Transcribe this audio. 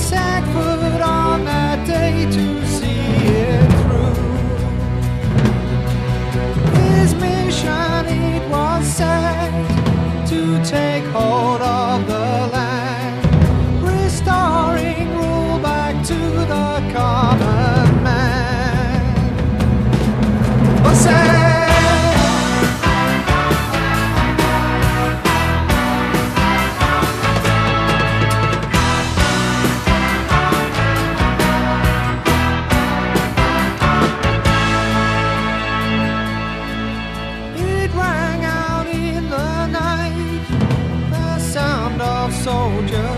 set foot on that day to see it through. His mission, it was set to take hold of the land, restoring rule back to the common man. But soldier